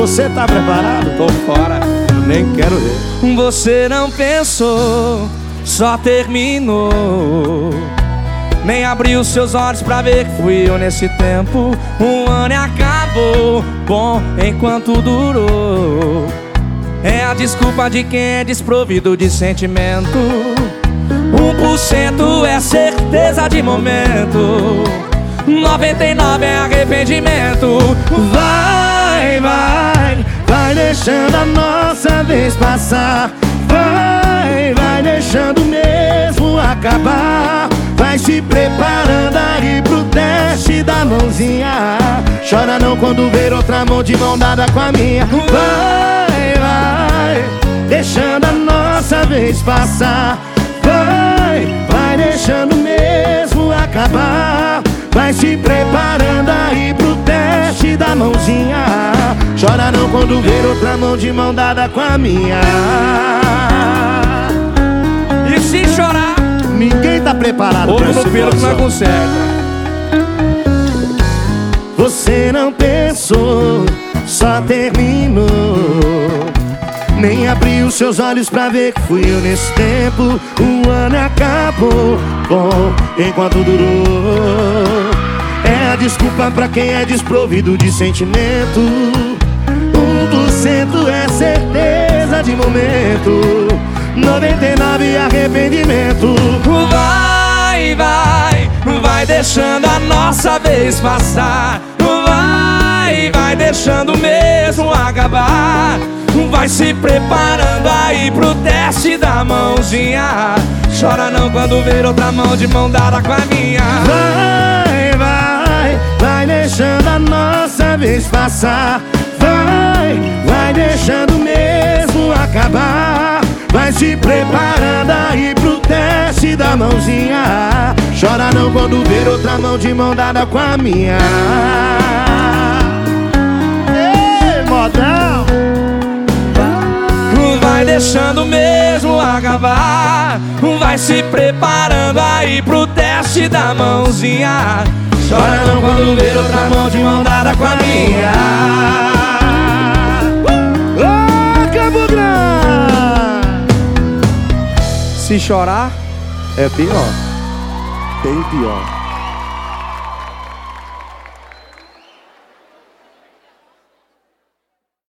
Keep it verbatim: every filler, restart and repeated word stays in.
Você tá preparado? Tô fora. Nem quero ver. Você não pensou, só terminou. Nem abriu seus olhos pra ver que fui eu nesse tempo. Um ano e acabou, bom enquanto durou. É a desculpa de quem é desprovido de sentimento. Um por cento é certeza de momento, noventa e nove é arrependimento. Vai, vai, vai deixando a nossa vez passar. Vai, vai deixando mesmo acabar. Vai se preparando aí pro teste da mãozinha. Chora não quando ver outra mão de mão dada com a minha. Vai, vai, deixando a nossa vez passar. Vai, vai deixando mesmo acabar. Vai se preparando aí pro teste da mãozinha. Chora não quando ver outra mão de mão dada com a minha. E se chorar, ninguém tá preparado ou pra no essa pelo que não situação. conserta. Você não pensou, só terminou. Nem abriu seus olhos pra ver que fui eu nesse tempo. Um ano acabou, bom enquanto durou. É a desculpa pra quem é desprovido de sentimento. Um por cento é certeza de momento, noventa e nove é arrependimento. Vai, vai, vai deixando a nossa vez passar. Vai, vai deixando mesmo acabar. Vai se preparando aí pro teste da mãozinha. Chora não quando ver outra mão de mão dada com a minha. Vai, vai, vai deixando a nossa vez passar. Vai, vai deixando mesmo acabar. Vai se preparando aí pro teste da mãozinha. Chora não quando ver outra mão de mão dada com a minha. Ei, modão! Vai deixando mesmo acabar. Vai se preparando aí pro teste da mãozinha. Chora não quando ver outra mão de mão dada com a minha. Ah, Campo Grande! Se chorar, É pior. Tem pior.